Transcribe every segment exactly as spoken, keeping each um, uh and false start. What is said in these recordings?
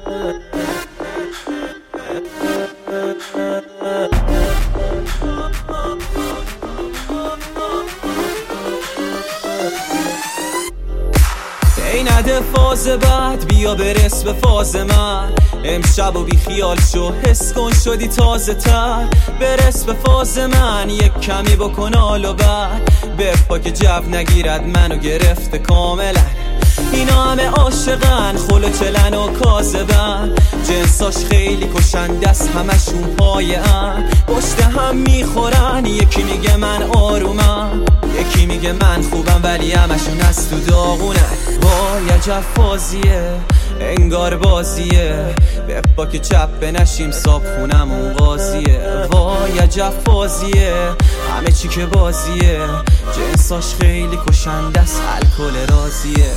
ای نده فاز بعد بیا برس به فاز من، امشب و بی خیال شو حس کن شدی تازه تر. برس به فاز من یک کمی بکن حال و بعد بپا که جو نگیرد منو گرفته کاملا. اینا همه عاشقن خلو چلن و کاذبن، جنساش خیلی کشنده است همشون پایه ان. پشت هم میخورن، یکی میگه من آرومم، یکی میگه من خوبم ولی همشون از تو داغونن. وای عجب فازیه انگار بازیه، بپا که چپ نشیم صاحب خونمون قاضیه. وای عجب فازیه همه چی که بازیه، جنساش خیلی کشنده است الکل رازیه.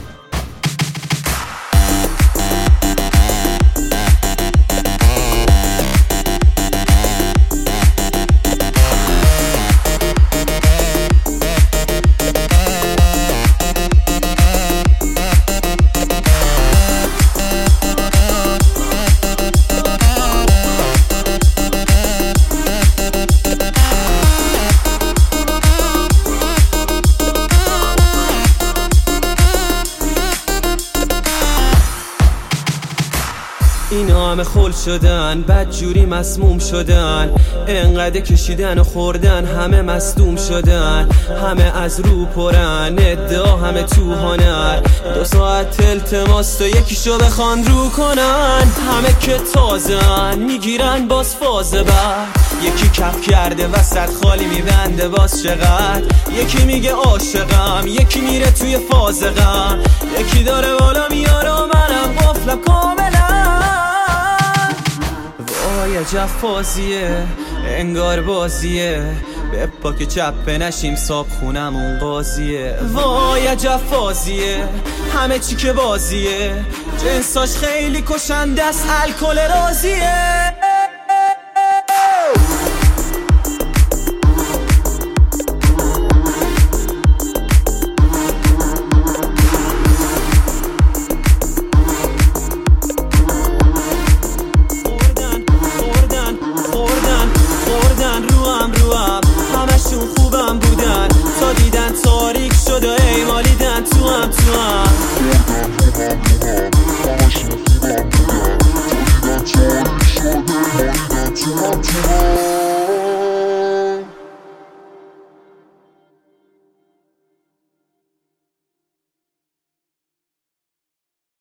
اینا همه خل شدن بدجوری مسموم شدن، انقدر کشیدن و خوردن همه مصدوم شدن. همه از رو پرن ادعا همه تو هنر، دو ساعت التماس تو یکیشو بخوان رو کنن. همه که تازن میگیرن باز فاز بعد، یکی کف کرده وسط خالی میبنده باز چقدر. یکی میگه عاشقم، یکی میره توی فاز غم، یکی داره بالا میاره و منم قفلم کاملا. وای عجب فازیه انگار بازیه، بپا که چپ نشیم صاحب خونمون قاضیه. وای عجب فازیه همه چی که بازیه، جنساش خیلی کشنده است الکل رازیه.